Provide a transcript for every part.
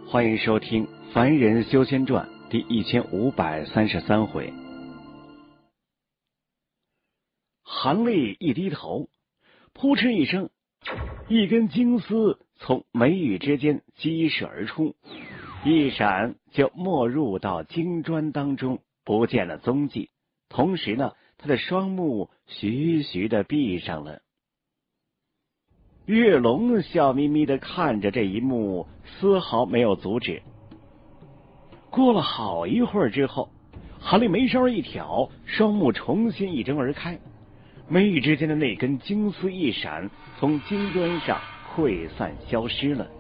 欢迎收听《凡人修仙传》第1533回。韩立一低头，扑哧一声，一根金丝从眉宇之间激射而出，一闪就没入到金砖当中，不见了踪迹。同时呢，他的双目徐徐的闭上了。月龙笑眯眯的看着这一幕，丝毫没有阻止。过了好一会儿之后，韩立眉梢一挑，双目重新一睁而开，眉宇之间的那根金丝一闪，从金砖上溃散消失了。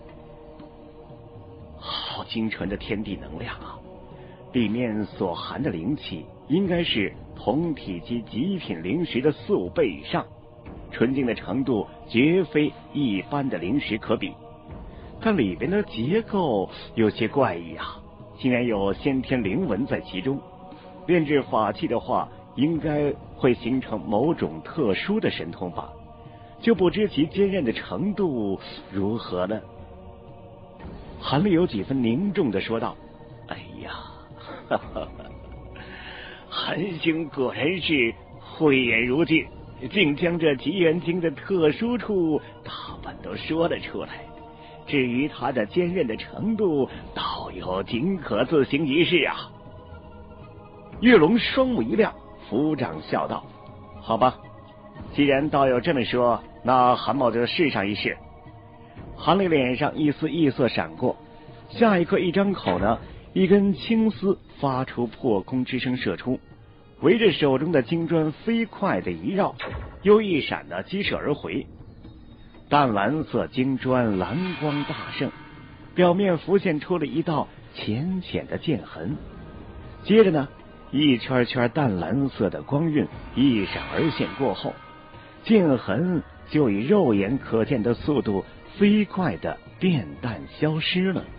好精纯的天地能量啊！里面所含的灵气应该是同体积极品灵石的4、5倍以上，纯净的程度绝非一般的灵石可比。但里边的结构有些怪异啊，竟然有先天灵纹在其中。炼制法器的话，应该会形成某种特殊的神通吧，就不知其坚韧的程度如何呢？韩立有几分凝重的说道：哎呀，哈哈，韩兄果然是慧眼如镜，竟将这极元经的特殊处大半都说了出来。至于它的坚韧的程度，道友仅可自行一试啊。月龙双目一亮，抚掌笑道：好吧，既然道友这么说，那韩某就试上一试。韩立脸上一丝异色闪过，下一刻一张口呢，一根青丝发出破空之声射出，围着手中的金砖飞快的一绕，又一闪的激射而回。淡蓝色金砖蓝光大盛，表面浮现出了一道浅浅的剑痕，接着呢，一圈圈淡蓝色的光晕一闪而现过后，剑痕就以肉眼可见的速度飞快的变淡消失了。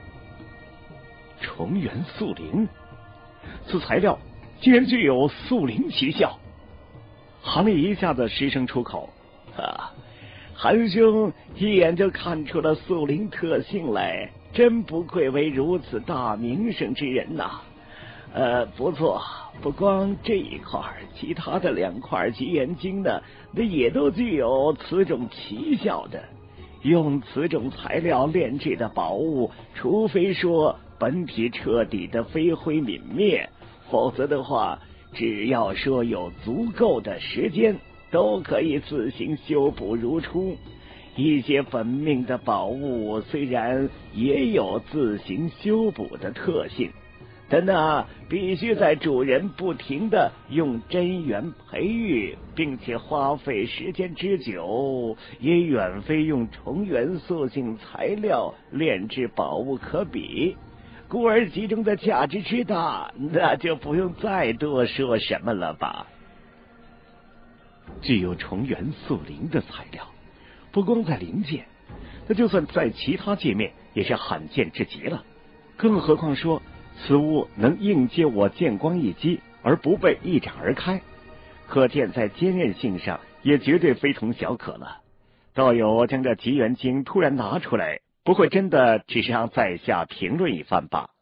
重元素灵，此材料竟然具有素灵奇效。韩立一下子失声出口：韩兄一眼就看出了素灵特性来，真不愧为如此大名声之人呐。不错，不光这一块，其他的2块极元经呢，那也都具有此种奇效的。用此种材料炼制的宝物，除非说本体彻底的飞灰泯灭，否则的话，只要说有足够的时间，都可以自行修补如初。一些本命的宝物虽然也有自行修补的特性，但那必须在主人不停的用真元培育，并且花费时间之久，也远非用重元素性材料炼制宝物可比，故而其中的价值之大，那就不用再多说什么了吧。具有重元素灵的材料，不光在灵界，那就算在其他界面也是罕见之极了。更何况说此物能应接我剑光一击而不被一斩而开，可见在坚韧性上也绝对非同小可了。道友将这极元经突然拿出来，不会真的只是让在下评论一番吧？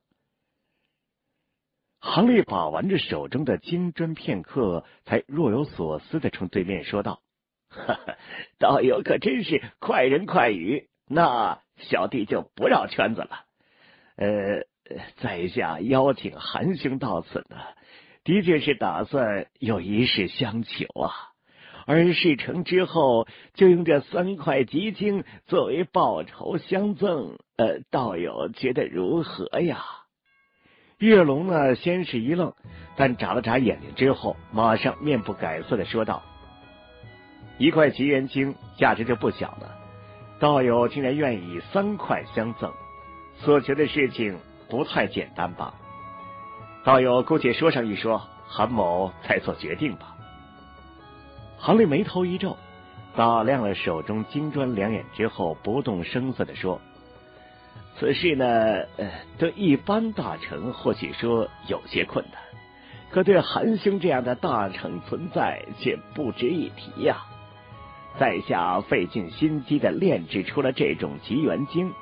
韩立把玩着手中的金砖片刻，才若有所思的冲对面说道：道友可真是快人快语，那小弟就不绕圈子了。在下邀请韩兄到此呢，的确是打算有一事相求啊。而事成之后，就用这3块极经作为报酬相赠，道友觉得如何呀？月龙呢，先是一愣，但眨了眨眼睛之后，马上面不改色的说道：1块极元经价值就不小了，道友竟然愿意3块相赠，所求的事情不太简单吧？道友姑且说上一说，韩某再做决定吧。韩立眉头一皱，打量了手中金砖2眼之后，不动声色地说：此事呢，对一般大臣或许说有些困难，可对韩兄这样的大臣存在却不值一提呀。在下费尽心机的炼制出了这种极元经，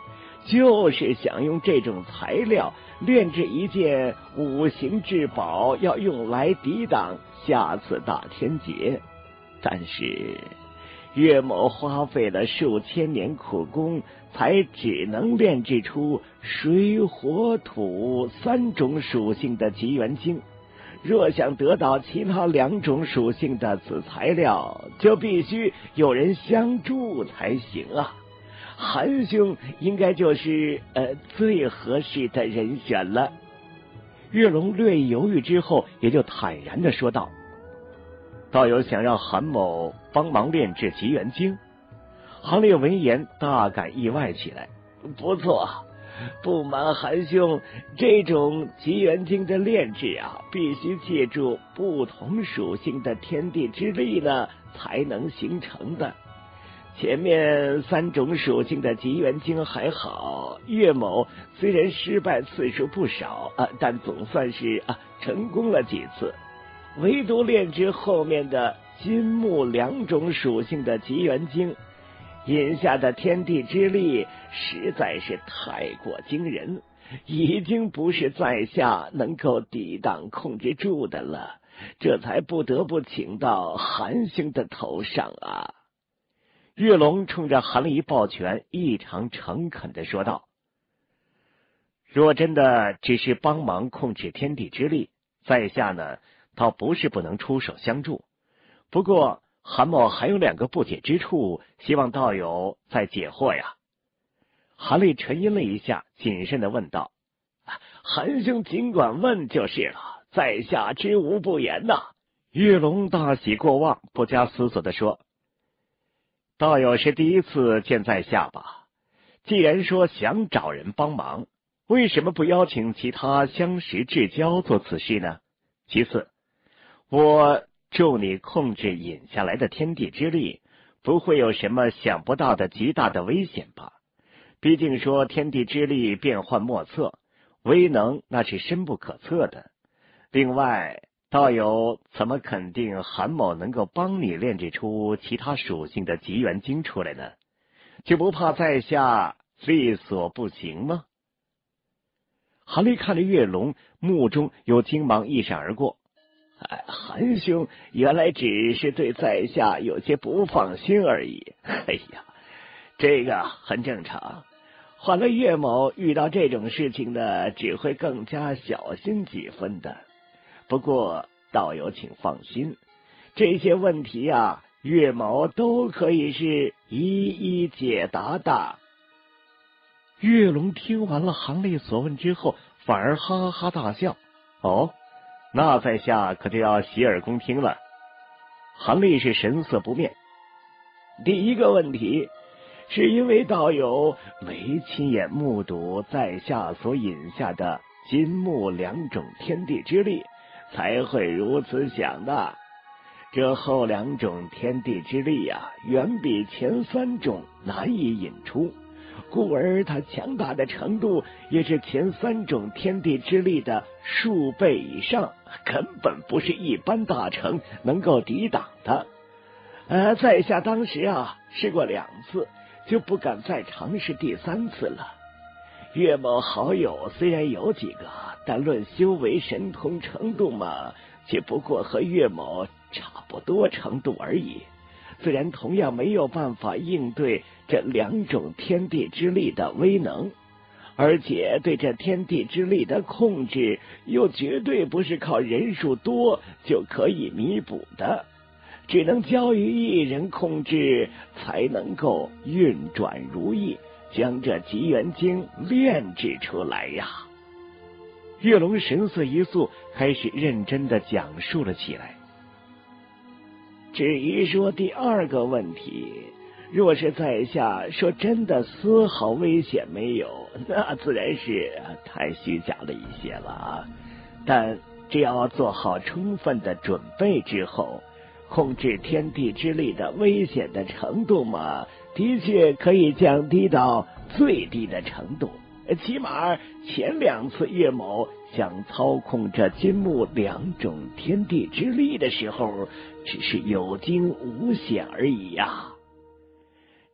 就是想用这种材料炼制一件五行至宝，要用来抵挡下次大天劫。但是岳某花费了数千年苦功，才只能炼制出水火土3种属性的极元晶。若想得到其他2种属性的此材料，就必须有人相助才行啊。韩兄应该就是最合适的人选了。岳龙略一犹豫之后，也就坦然地说道：道友想让韩某帮忙炼制极元晶。韩烈闻言大感意外起来，不错，不瞒韩兄，这种极元晶的炼制啊，必须借助不同属性的天地之力呢，才能形成的。前面3种属性的极元晶还好，岳某虽然失败次数不少但总算是成功了几次。唯独炼制后面的金木2种属性的极元晶，引下的天地之力实在是太过惊人，已经不是在下能够抵挡控制住的了，这才不得不请到韩兄的头上啊。岳龙冲着韩离抱拳，异常诚恳地说道：若真的只是帮忙控制天地之力，在下呢倒不是不能出手相助，不过韩某还有2个不解之处，希望道友再解惑呀。韩立沉吟了一下，谨慎地问道：韩兄尽管问就是了，在下知无不言呐。岳龙大喜过望，不加思索地说：道友是第一次见在下吧？既然说想找人帮忙，为什么不邀请其他相识至交做此事呢？其次，我助你控制引下来的天地之力，不会有什么想不到的极大的危险吧？毕竟说天地之力变幻莫测，威能那是深不可测的。另外，道友怎么肯定韩某能够帮你炼制出其他属性的极元晶出来呢？就不怕在下力所不行吗？韩立看着岳龙，目中有金芒一闪而过。韩兄原来只是对在下有些不放心而已。哎呀，这个很正常，换了岳某遇到这种事情呢，只会更加小心几分的。不过道友请放心，这些问题啊，岳某都可以是一一解答的。岳龙听完了韩立所问之后，反而哈哈大笑。哦，那在下可就要洗耳恭听了。韩立是神色不变。第一个问题，是因为道友没亲眼目睹在下所引下的金木2种天地之力，才会如此想的。这后2种天地之力啊，远比前3种难以引出，故而它强大的程度也是前3种天地之力的数倍以上，根本不是一般大成能够抵挡的。在下当时啊试过2次，就不敢再尝试第3次了。岳某好友虽然有几个，但论修为神通程度嘛，却不过和岳某差不多程度而已。自然同样没有办法应对这2种天地之力的威能，而且对这天地之力的控制又绝对不是靠人数多就可以弥补的，只能交于一人控制，才能够运转如意，将这极元晶炼制出来呀。岳龙神色一肃，开始认真地讲述了起来。至于说第2个问题，若是在下说真的丝毫危险没有，那自然是太虚假了一些了啊。但只要做好充分的准备之后，控制天地之力的危险的程度嘛，的确可以降低到最低的程度。起码前2次岳某想操控这金木2种天地之力的时候，只是有惊无险而已呀。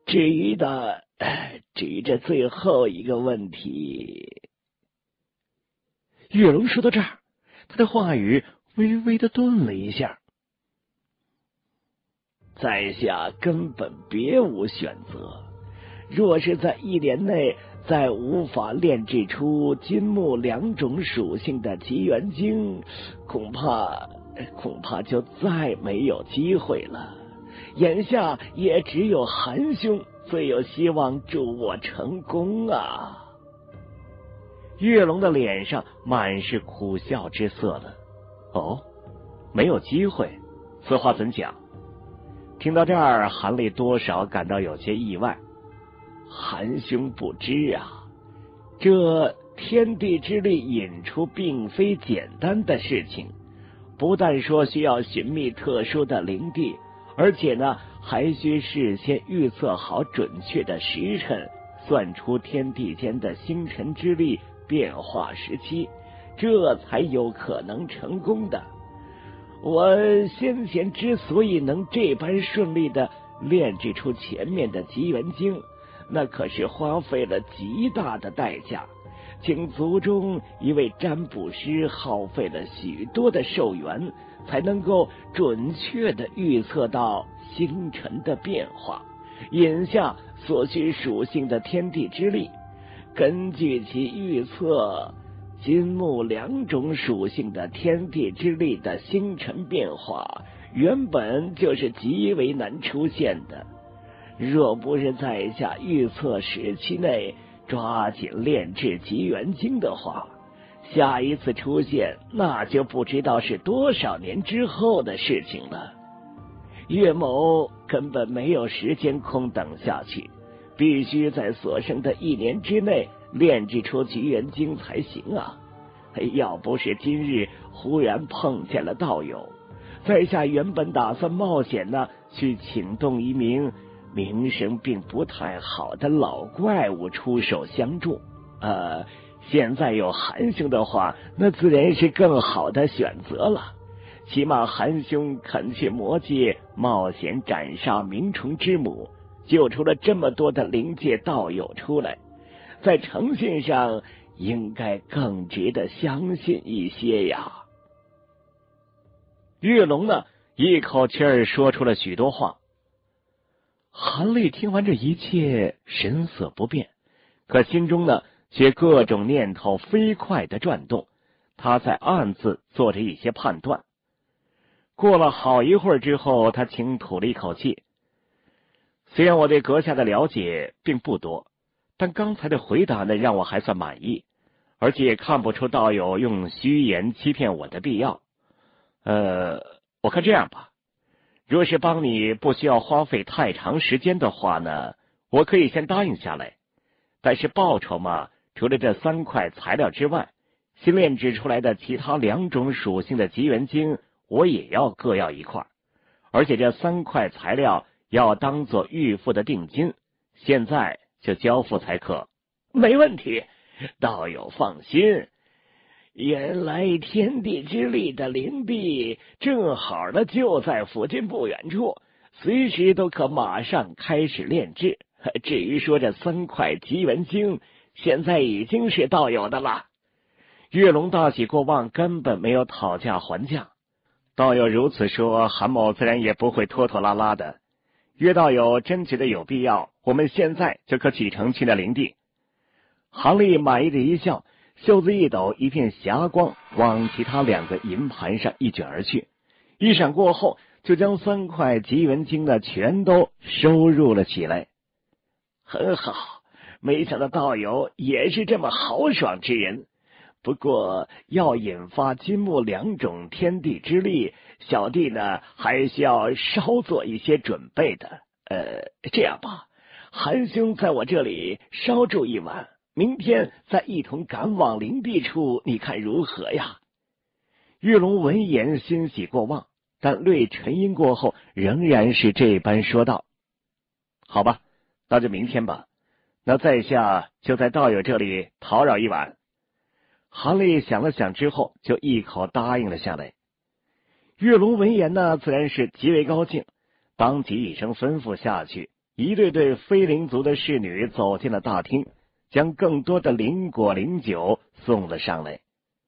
至于这最后一个问题， 月龙说到这儿，他的话语微微的顿了一下。 在下根本别无选择，若是在1年内再无法炼制出金木2种属性的极元晶，恐怕就再没有机会了。眼下也只有韩兄最有希望助我成功啊！ 月龙的脸上满是苦笑之色了。哦，没有机会，此话怎讲？听到这儿，韩立多少感到有些意外。 韩兄不知啊，这天地之力引出并非简单的事情，不但说需要寻觅特殊的灵地，而且呢，还需事先预测好准确的时辰，算出天地间的星辰之力变化时期，这才有可能成功的。我先前之所以能这般顺利的炼制出前面的极元晶，那可是花费了极大的代价，请族中一位占卜师耗费了许多的寿元，才能够准确的预测到星辰的变化，引下所需属性的天地之力。根据其预测，金木2种属性的天地之力的星辰变化，原本就是极为难出现的。若不是在下预测时期内抓紧炼制极元晶的话，下一次出现那就不知道是多少年之后的事情了。岳某根本没有时间空等下去，必须在所剩的1年之内炼制出极元晶才行啊！要不是今日忽然碰见了道友，在下原本打算冒险呢，去请动一名名声并不太好的老怪物出手相助。现在有韩兄的话，那自然是更好的选择了。起码韩兄肯去魔界冒险斩杀冥虫之母，救出了这么多的灵界道友出来，在诚信上应该更值得相信一些呀。 月龙呢，一口气儿说出了许多话。韩立听完这一切，神色不变，可心中呢，却各种念头飞快的转动，他在暗自做着一些判断。过了好一会儿之后，他轻吐了一口气。虽然我对阁下的了解并不多，但刚才的回答呢，让我还算满意，而且也看不出道友用虚言欺骗我的必要。我看这样吧，若是帮你不需要花费太长时间的话呢，我可以先答应下来。但是报酬嘛，除了这3块材料之外，新炼制出来的其他2种属性的极元晶，我也要各要1块，而且这3块材料要当做预付的定金，现在就交付才可。 没问题，道友放心。原来天地之力的灵地正好的就在附近不远处，随时都可马上开始炼制。至于说这3块极元晶，现在已经是道友的了。 月龙大喜过望，根本没有讨价还价。道友如此说，韩某自然也不会拖拖拉拉的。岳道友真觉得有必要，我们现在就可启程去那灵地。韩立满意的一笑，袖子一抖，一片霞光往其他2个银盘上一卷而去，一闪过后，就将3块极元晶的全都收入了起来。 很好，没想到道友也是这么豪爽之人。不过要引发金木2种天地之力，小弟呢还需要稍做一些准备的。这样吧，韩兄在我这里稍住一晚，明天再一同赶往灵地处，你看如何呀？ 玉龙闻言欣喜过望，但略沉吟过后，仍然是这般说道：好吧，那就明天吧。那在下就在道友这里讨扰一晚。韩立想了想之后，就一口答应了下来。月龙闻言呢，自然是极为高兴，当即一声吩咐下去， 一对对非灵族的侍女走进了大厅，将更多的灵果灵酒送了上来。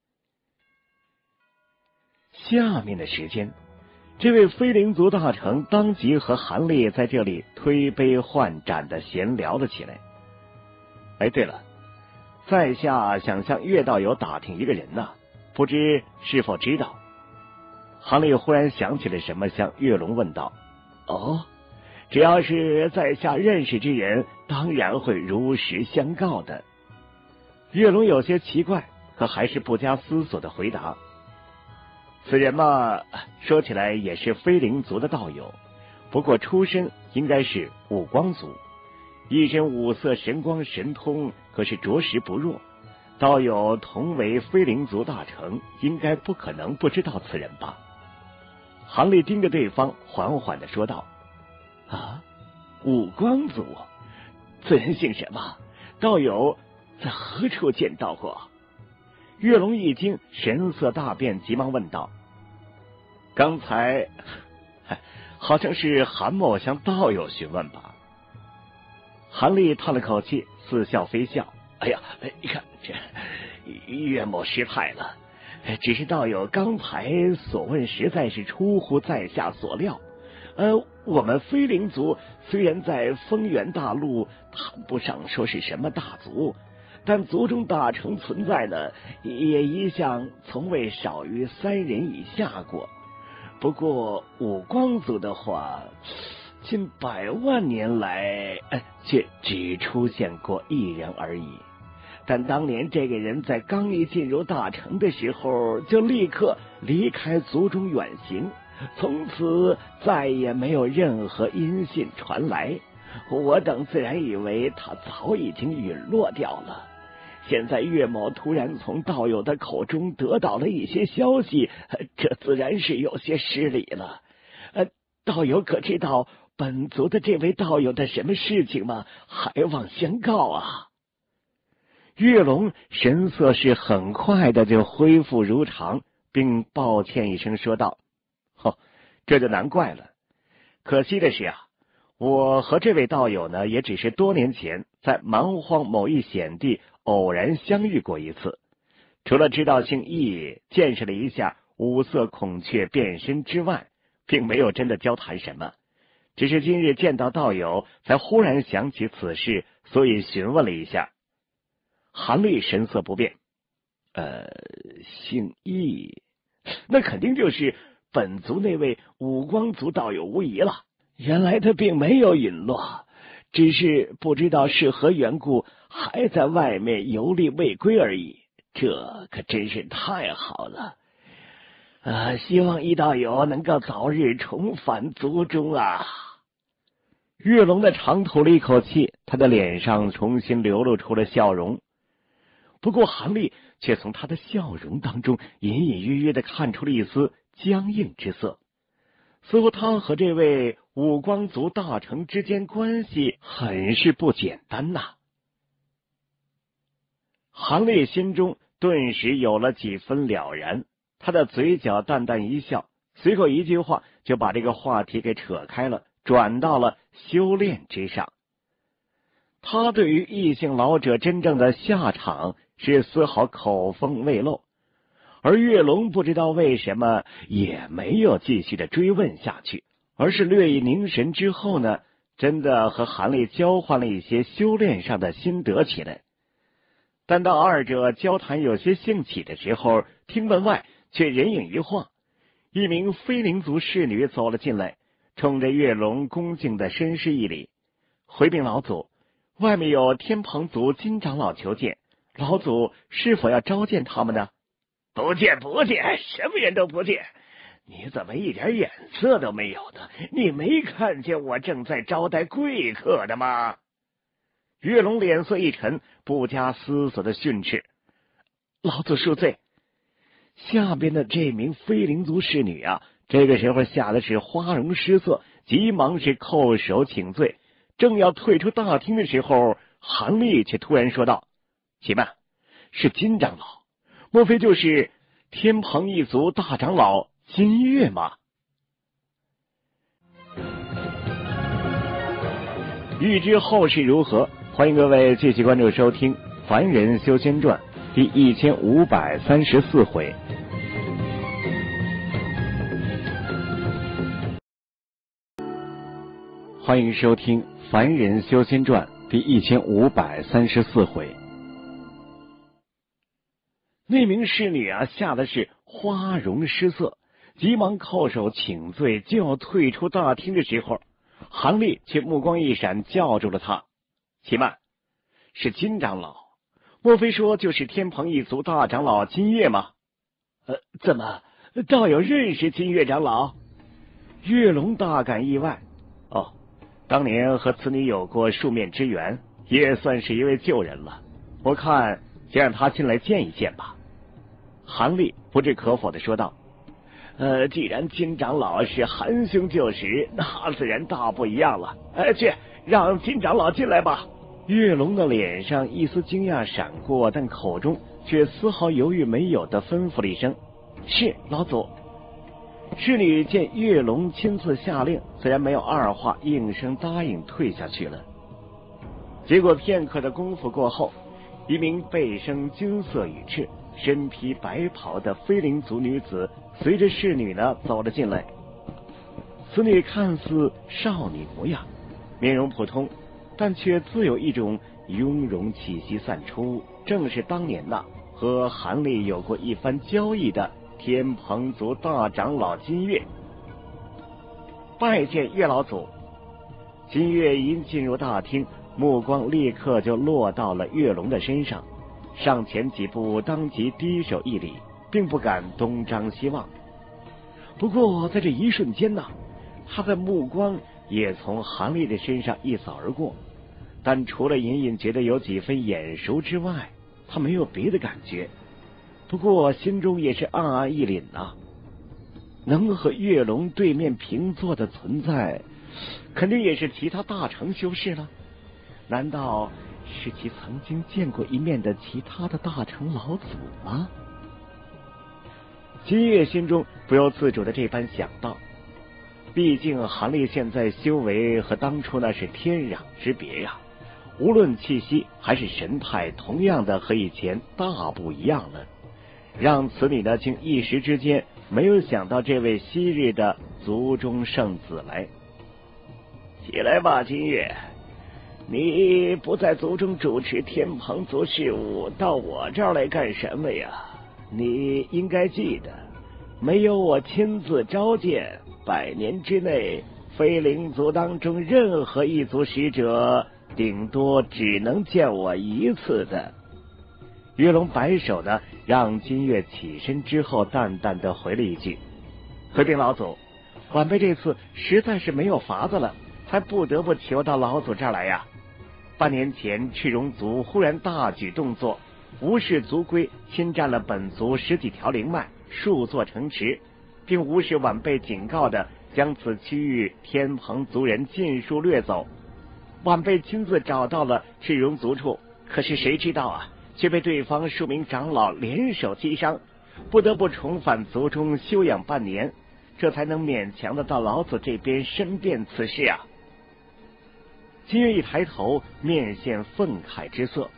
下面的时间，这位非灵族大臣当即和韩立在这里推杯换盏的闲聊了起来。哎，对了，在下想向岳道友打听一个人呢，不知是否知道？韩立忽然想起了什么，向岳龙问道：“哦，只要是在下认识之人，当然会如实相告的。”岳龙有些奇怪，可还是不加思索的回答：“此人嘛，说起来也是非灵族的道友，不过出身应该是五光族，一身五色神光神通，可是着实不弱。道友同为非灵族大成，应该不可能不知道此人吧？”韩立盯着对方，缓缓的说道：“啊，五光族，此人姓什么？道友在何处见到过？”岳龙一惊，神色大变，急忙问道：“刚才好像是韩某向道友询问吧？”韩立叹了口气，似笑非笑：“哎呀，你看这岳某失态了，只是道友刚才所问实在是出乎在下所料。我们非灵族虽然在丰原大陆谈不上说是什么大族，但族中大成存在呢，也一向从未少于3人以下过。不过五光族的话，近100万年来，却只出现过1人而已。但当年这个人在刚一进入大城的时候，就立刻离开族中远行，从此再也没有任何音信传来。我等自然以为他早已经陨落掉了。现在岳某突然从道友的口中得到了一些消息，这自然是有些失礼了。道友可知道本族的这位道友的什么事情吗？还望相告啊！岳龙神色是很快的就恢复如常，并抱歉一声说道：“这就难怪了。可惜的是啊，我和这位道友呢，也只是多年前在蛮荒某一险地偶然相遇过一次，除了知道姓易，见识了一下五色孔雀变身之外，并没有真的交谈什么。只是今日见到道友，才忽然想起此事，所以询问了一下。”韩立神色不变：“姓易，那肯定就是本族那位五光族道友无疑了。原来他并没有陨落，只是不知道是何缘故，还在外面游历未归而已。这可真是太好了！希望易道友能够早日重返族中啊！”岳龙的长吐了一口气，他的脸上重新流露出了笑容。不过韩立却从他的笑容当中隐隐约约的看出了一丝僵硬之色，似乎他和这位五光族大成之间关系很是不简单呐。韩立心中顿时有了几分了然，他的嘴角淡淡一笑，随后一句话就把这个话题给扯开了，转到了修炼之上。他对于异性老者真正的下场是丝毫口风未漏，而岳龙不知道为什么也没有继续的追问下去，而是略一凝神之后呢，真的和韩立交换了一些修炼上的心得起来。但到二者交谈有些兴起的时候，厅门外却人影一晃，一名非灵族侍女走了进来，冲着岳龙恭敬的深施一礼：“回禀老祖，外面有天蓬族金长老求见，老祖是否要召见他们呢？”“不见，什么人都不见。你怎么一点眼色都没有的？你没看见我正在招待贵客的吗？”岳龙脸色一沉，不加思索的训斥：“老祖恕罪。”下边的这名非灵族侍女啊，这个时候吓得是花容失色，急忙是叩首请罪。正要退出大厅的时候，韩立却突然说道：“且慢，是金长老，莫非就是天蓬一族大长老金月吗？” 欲知后事如何，欢迎各位继续关注收听《凡人修仙传》第1534回。欢迎收听《凡人修仙传》第1534回。那名侍女吓得是花容失色，急忙叩首请罪，就要退出大厅的时候，韩立却目光一闪，叫住了他。且慢，是金长老，莫非说就是天蓬一族大长老金月吗？怎么倒有认识金月长老？月龙大感意外。哦，当年和此女有过数面之缘，也算是一位旧人了。我看先让他进来见一见吧。韩立不置可否的说道。既然金长老是韩兄旧识，那自然大不一样了。去，让金长老进来吧。月龙的脸上一丝惊讶闪过，但口中却丝毫犹豫没有的吩咐了一声：“是，老祖。”侍女见月龙亲自下令，自然没有二话，应声答应退下去了。结果片刻的功夫过后，一名背生金色羽翅、身披白袍的飞灵族女子随着侍女走了进来。此女看似少女模样，面容普通，但却自有一种雍容气息散出，正是当年和韩立有过一番交易的天蓬族大长老金月。拜见月老祖。金月一进入大厅，目光立刻就落到了月龙的身上，上前几步，当即低首一礼，并不敢东张西望。不过在这一瞬间他的目光也从韩立的身上一扫而过，但除了隐隐觉得有几分眼熟之外，他没有别的感觉。不过心中也是暗暗一凛能和月龙对面平坐的存在，肯定也是其他大成修士了。难道是其曾经见过一面的其他的大成老祖吗？金月心中不由自主的这般想到，毕竟韩立现在修为和当初那是天壤之别无论气息还是神态，同样的和以前大不一样了，让此女竟一时之间没有想到这位昔日的族中圣子来。起来吧，金月，你不在族中主持天蓬族事务，到我这儿来干什么呀？你应该记得，没有我亲自召见，100年之内飞灵族当中任何一族使者顶多只能见我一次的。月龙摆手让金月起身之后，淡淡的回了一句：回禀老祖，晚辈这次实在是没有法子了，才不得不求到老祖这儿来半年前赤荣族忽然大举动作，无视族规，侵占了本族10几条灵脉，数座城池，并无视晚辈警告的将此区域天蓬族人尽数掠走。晚辈亲自找到了赤荣族处，可是谁知道却被对方数名长老联手击伤，不得不重返族中休养半年，这才能勉强的到老祖这边申辩此事金月一抬头，面现愤慨之色。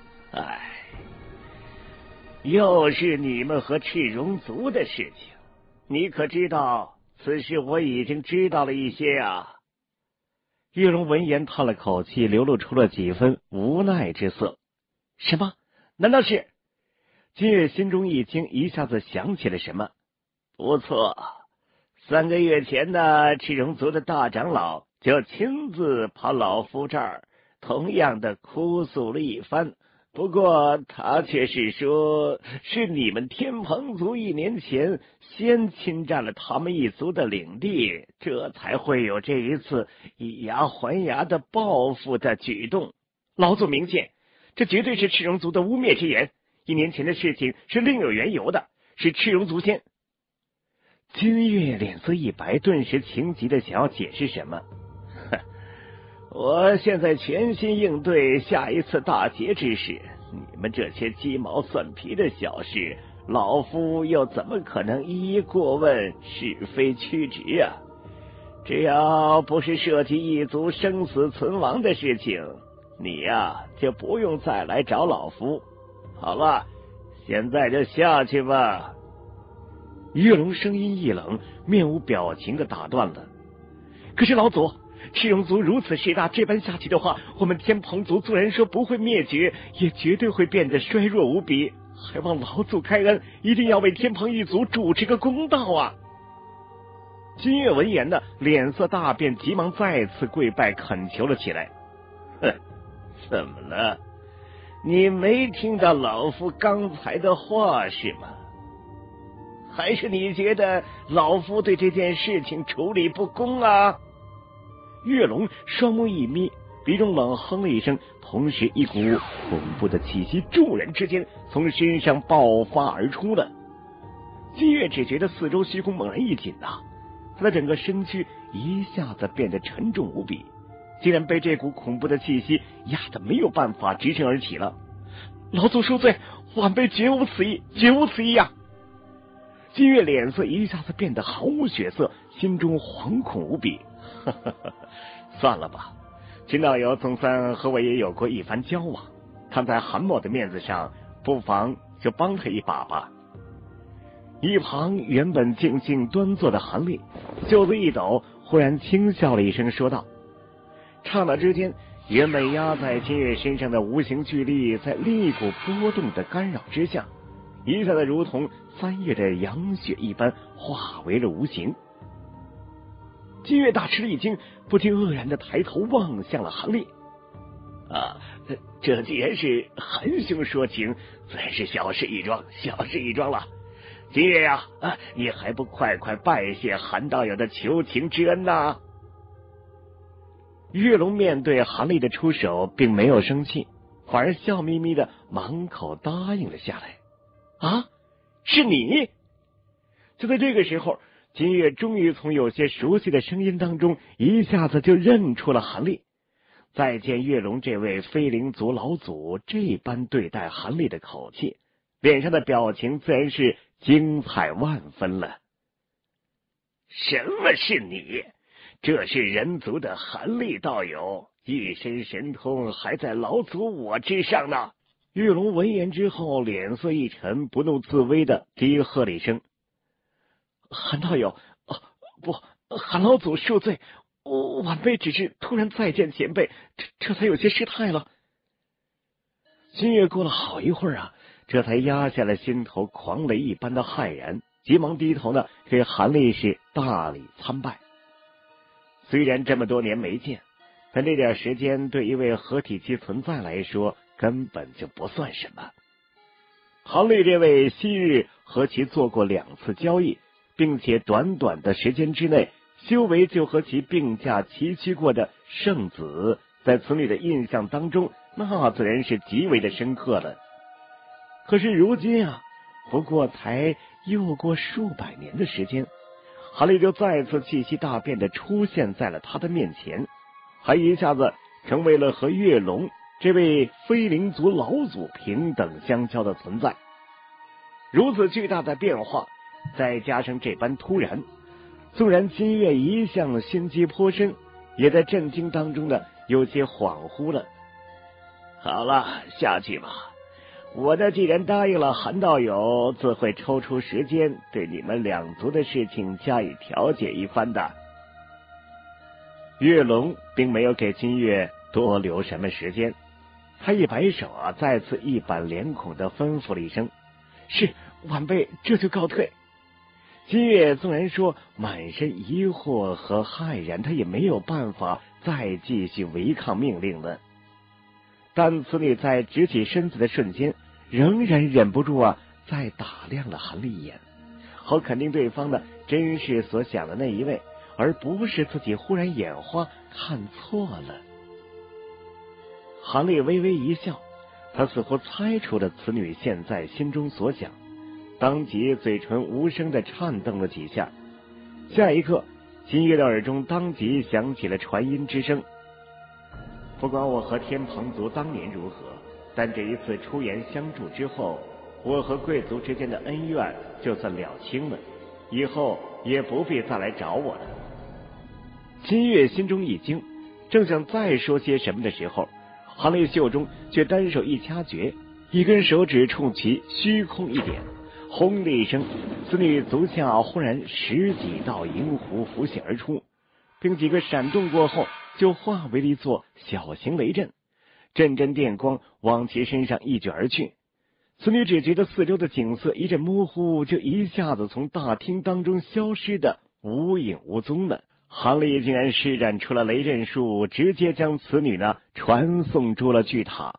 又是你们和赤荣族的事情，你可知道此事我已经知道了一些月龙闻言叹了口气，流露出了几分无奈之色。什么？难道是？金月心中一惊，一下子想起了什么。不错，3个月前赤荣族的大长老就亲自跑老夫这儿，同样的哭诉了一番。不过他却是说，是你们天蓬族1年前先侵占了他们一族的领地，这才会有这一次以牙还牙的报复的举动。老祖明鉴，这绝对是赤荣族的污蔑之言。1年前的事情是另有缘由的，是赤荣族先。金月脸色一白，顿时情急的想要解释什么。我现在全心应对下一次大劫之事，你们这些鸡毛蒜皮的小事，老夫又怎么可能一一过问是非曲直只要不是涉及一族生死存亡的事情，你呀就不用再来找老夫。好了，现在就下去吧。 月龙声音一冷，面无表情的打断了。可是老祖，赤龙族如此势大，这般下去的话，我们天蓬族虽然说不会灭绝，也绝对会变得衰弱无比。还望老祖开恩，一定要为天蓬一族主持个公道啊！金月闻言呢，脸色大变，急忙再次跪拜恳求了起来。 哼，怎么了？你没听到老夫刚才的话是吗？还是你觉得老夫对这件事情处理不公啊？ 月龙双目一眯，鼻中冷哼了一声，同时一股恐怖的气息骤然之间从身上爆发而出了。金月只觉得四周虚空猛然一紧啊，他的整个身躯一下子变得沉重无比，竟然被这股恐怖的气息压得没有办法直身而起了。老祖恕罪，晚辈绝无此意，绝无此意啊！金月脸色一下子变得毫无血色，心中惶恐无比。算了吧，金道友总算和我也有过一番交往，看在韩某的面子上，不妨就帮他一把吧。一旁原本静静端坐的韩立袖子一抖，忽然轻笑了一声，说道：刹那之间，原本压在金月身上的无形巨力，在另一股波动的干扰之下，一下子如同3月的阳雪一般化为了无形。金月大吃了一惊，不禁愕然的抬头望向了韩立。啊，这既然是韩兄说情，自然是小事一桩，小事一桩了。金月呀，你还不快快拜谢韩道友的求情之恩呐！月龙面对韩立的出手，并没有生气，反而笑眯眯的满口答应了下来。啊，是你！就在这个时候，金月终于从有些熟悉的声音当中一下子就认出了韩立。再见月龙这位飞灵族老祖这般对待韩立的口气，脸上的表情自然是精彩万分了。 什么是你？这是人族的韩立道友，一身神通还在老祖我之上呢。 月龙闻言之后，脸色一沉，不怒自威的低喝了一声：韩道友，不，韩老祖恕罪，晚辈只是突然再见前辈，这才有些失态了。金月过了好一会儿啊，这才压下了心头狂雷一般的骇然，急忙低头呢，给韩立是大礼参拜。虽然这么多年没见，但这点时间对一位合体期存在来说根本就不算什么。韩立这位昔日和其做过2次交易，并且短短的时间之内修为就和其并驾齐驱过的圣子，在此女的印象当中，那自然是极为的深刻了。可是如今啊，不过才又过数百年的时间，韩立就再次气息大变的出现在了他的面前，还一下子成为了和月龙这位飞灵族老祖平等相交的存在。如此巨大的变化，再加上这般突然，纵然金月一向心机颇深，也在震惊当中的有些恍惚了。好了，下去吧。我呢，既然答应了韩道友，自会抽出时间对你们2族的事情加以调解一番的。月龙并没有给金月多留什么时间，他一摆手啊，再次一板脸孔的吩咐了一声：是，晚辈这就告退。金月纵然说满身疑惑和骇然，他也没有办法再继续违抗命令了。但此女在直起身子的瞬间，仍然忍不住啊，再打量了韩立一眼，好肯定对方呢真是所想的那一位，而不是自己忽然眼花看错了。韩立微微一笑，他似乎猜出了此女现在心中所想，当即嘴唇无声的颤动了几下。下一刻，金月的耳中当即响起了传音之声：不管我和天蓬族当年如何，但这一次出言相助之后，我和贵族之间的恩怨就算了清了，以后也不必再来找我了。 金月心中一惊，正想再说些什么的时候，韩立袖中却单手一掐诀，一根手指冲其虚空一点，轰的一声，此女足下忽然10几道银狐浮现而出，并几个闪动过后就化为了一座小型雷阵，阵阵电光往其身上一卷而去。此女只觉得四周的景色一阵模糊，就一下子从大厅当中消失的无影无踪了。韩立竟然施展出了雷阵术，直接将此女呢传送出了巨塔。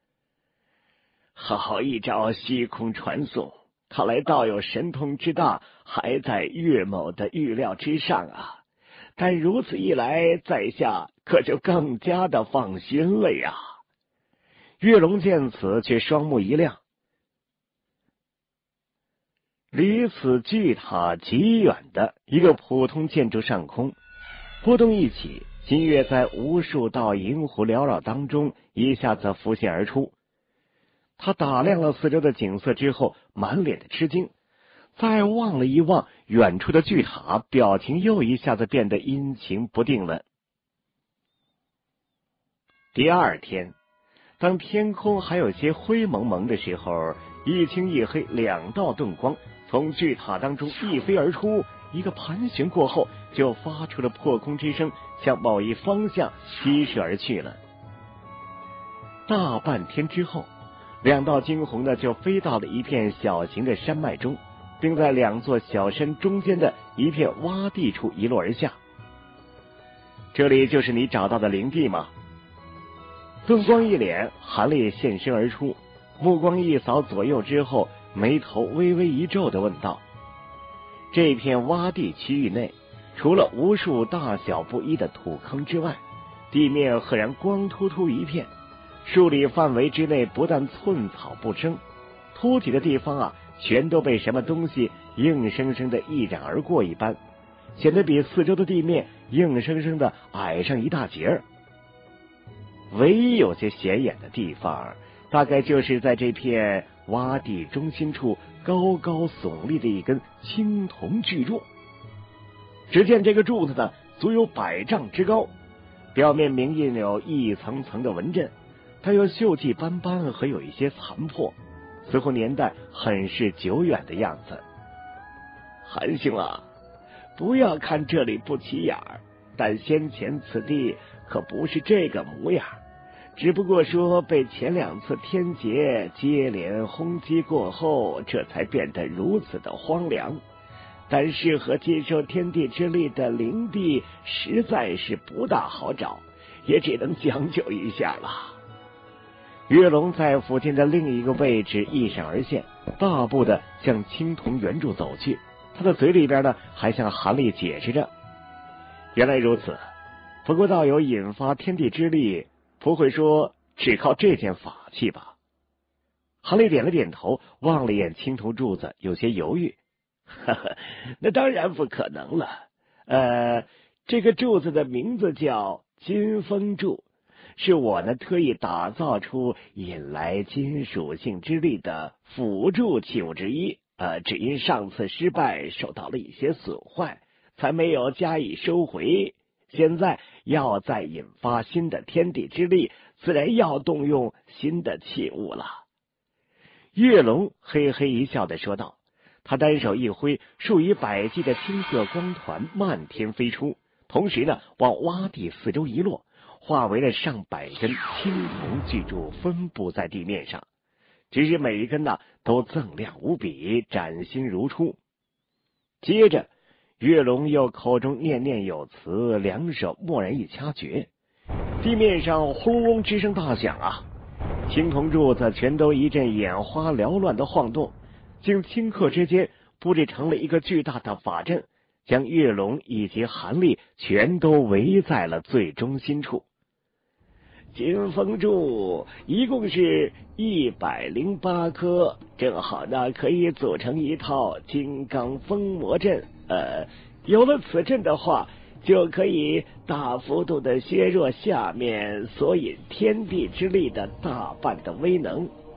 好一招虚空传送，看来道友神通之大，还在岳某的预料之上啊！但如此一来，在下可就更加的放心了呀。 岳龙见此，却双目一亮。离此巨塔极远的一个普通建筑上空，波动一起，金月在无数道银狐缭绕当中一下子浮现而出。他打量了四周的景色之后，满脸的吃惊，再望了一望远处的巨塔，表情又一下子变得阴晴不定了。第二天，当天空还有些灰蒙蒙的时候，一青一黑2道盾光从巨塔当中一飞而出，一个盘旋过后就发出了破空之声，向某一方向激射而去了。大半天之后，2道惊鸿呢就飞到了一片小型的山脉中，并在2座小山中间的一片洼地处一落而下。这里就是你找到的灵地吗？盾光一脸，韩立现身而出，目光一扫左右之后，眉头微微一皱的问道。这片洼地区域内，除了无数大小不一的土坑之外，地面赫然光秃秃一片，数里范围之内不但寸草不生，凸起的地方啊，全都被什么东西硬生生的一展而过一般，显得比四周的地面硬生生的矮上一大截儿。唯一有些显眼的地方，大概就是在这片洼地中心处高高耸立的一根青铜巨柱。只见这个柱子呢，足有100丈之高，表面明印有一层层的纹阵，它有锈迹斑斑和有一些残破，似乎年代很是久远的样子。 韩兄啊，不要看这里不起眼儿，但先前此地可不是这个模样，只不过说被前2次天劫接连轰击过后，这才变得如此的荒凉。但适合接受天地之力的灵地实在是不大好找，也只能将就一下了。 岳龙在附近的另一个位置一闪而现，大步的向青铜圆柱走去，他的嘴里边呢还向韩立解释着。原来如此，不过道友引发天地之力，不会说只靠这件法器吧？韩立点了点头，望了一眼青铜柱子，有些犹豫。 哈哈，那当然不可能了。这个柱子的名字叫金风柱，是我呢特意打造出引来金属性之力的辅助器物之一。只因上次失败受到了一些损坏，才没有加以收回。现在要再引发新的天地之力，自然要动用新的器物了。 岳龙嘿嘿一笑的说道。他单手一挥，数以百计的青色光团漫天飞出，同时呢往洼地四周一落，化为了上百根青铜巨柱，分布在地面上。只是每一根呢都锃亮无比，崭新如初。接着岳龙又口中念念有词，2手蓦然一掐诀，地面上轰隆之声大响啊！青铜柱子全都一阵眼花缭乱的晃动，竟顷刻之间布置成了一个巨大的法阵，将岳龙以及韩立全都围在了最中心处。 金风柱一共是108颗，正好呢可以组成一套金刚封魔阵。有了此阵的话，就可以大幅度的削弱下面所引天地之力的大半的威能。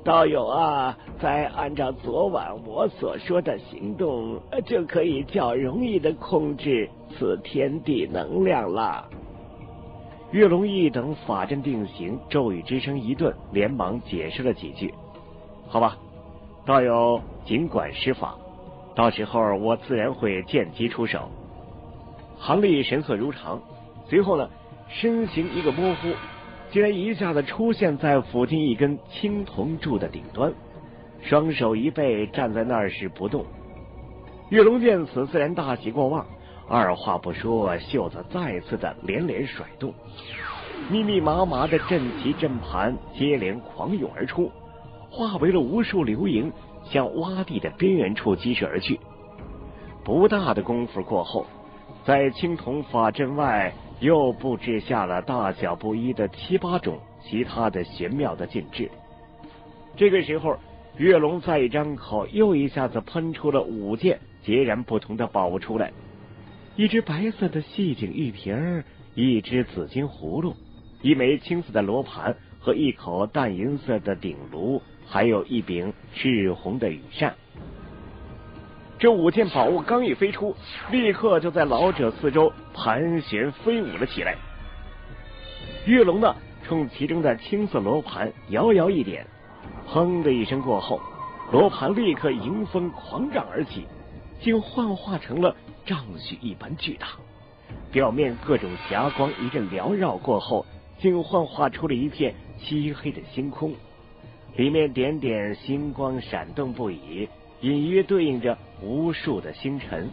道友啊，再按照昨晚我所说的行动，就可以较容易的控制此天地能量了。 月龙一等法阵定型，咒语之声一顿，连忙解释了几句。好吧，道友尽管施法，到时候我自然会见机出手。韩立神色如常，随后呢，身形一个模糊，竟然一下子出现在附近一根青铜柱的顶端，双手一背站在那儿时不动。月龙见此，自然大喜过望，二话不说，袖子再次的连连甩动，密密麻麻的阵旗阵盘接连狂涌而出，化为了无数流萤，向洼地的边缘处击射而去。不大的功夫过后，在青铜法阵外又布置下了大小不一的7、8种其他的玄妙的禁制。这个时候，月龙再一张口，又一下子喷出了5件截然不同的宝物出来，一只白色的细颈玉瓶，一只紫金葫芦，一枚青色的罗盘和一口淡银色的鼎炉，还有一柄赤红的羽扇。这5件宝物刚一飞出，立刻就在老者四周盘旋飞舞了起来。月龙呢，冲其中的青色罗盘摇摇一点，砰的一声过后，罗盘立刻迎风狂涨而起，竟幻化成了丈许一般巨大，表面各种霞光一阵缭绕过后，竟幻化出了一片漆黑的星空，里面点点星光闪动不已，隐约对应着无数的星辰。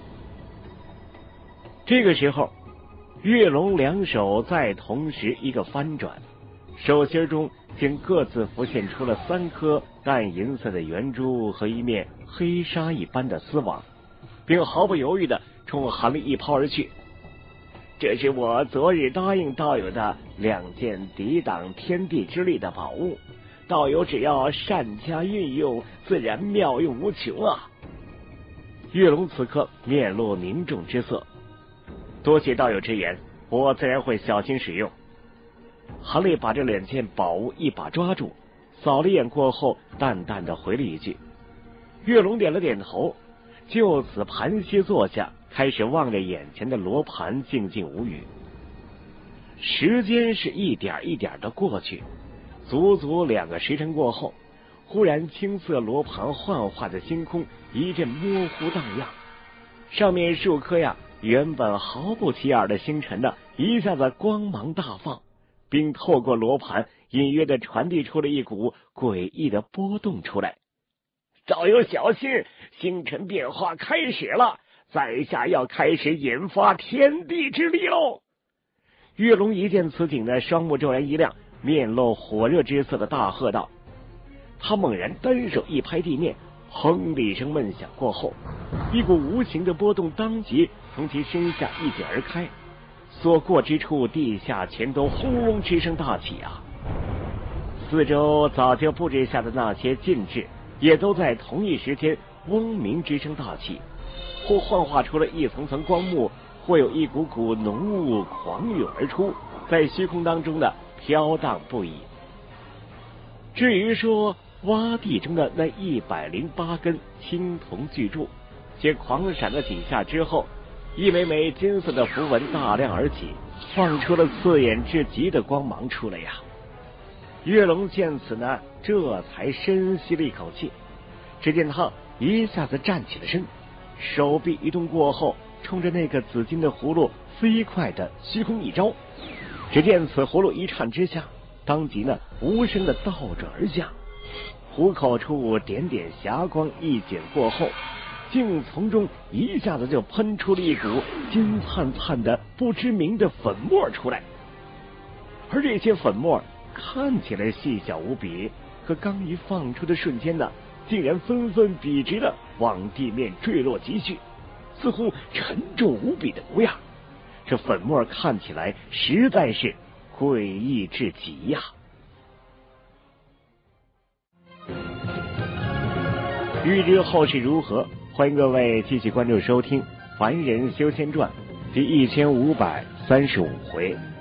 这个时候，月龙两手再同时一个翻转，手心中竟各自浮现出了3颗淡银色的圆珠和一面黑纱一般的丝网，并毫不犹豫地冲韩立一抛而去。这是我昨日答应道友的2件抵挡天地之力的宝物，道友只要善加运用，自然妙用无穷啊！月龙此刻面露凝重之色，多谢道友之言，我自然会小心使用。韩立把这2件宝物一把抓住，扫了一眼过后，淡淡的回了一句。月龙点了点头，就此盘膝坐下，开始望着眼前的罗盘，静静无语。时间是一点一点的过去，足足2个时辰过后，忽然青色罗盘幻化的星空一阵模糊荡漾，上面数颗原本毫不起眼的星辰一下子光芒大放，并透过罗盘隐约的传递出了一股诡异的波动出来。道友小心，星辰变化开始了，在下要开始引发天地之力喽！月龙一见此景双目骤然一亮，面露火热之色的大喝道。他猛然单手一拍地面，轰的一声闷响过后，一股无形的波动当即从其身下一卷而开，所过之处地下全都轰隆之声大起啊！四周早就布置下的那些禁制也都在同一时间嗡鸣之声大起，或幻化出了一层层光幕，或有一股股浓雾狂涌而出，在虚空当中飘荡不已。至于说洼地中的那108根青铜巨柱，且狂闪了几下之后，一枚枚金色的符文大亮而起，放出了刺眼至极的光芒出来呀！月龙见此这才深吸了一口气，只见他一下子站起了身，手臂一动过后，冲着那个紫金的葫芦飞快的虚空一招，只见此葫芦一颤之下，当即无声的倒转而下，虎口处点点霞光一卷过后，竟从中一下子就喷出了一股金灿灿的不知名的粉末出来，而这些粉末看起来细小无比，可刚一放出的瞬间竟然纷纷笔直的往地面坠落积蓄，似乎沉重无比的模样。这粉末看起来实在是诡异至极呀！欲知后事如何，欢迎各位继续关注收听《凡人修仙传》第1535回。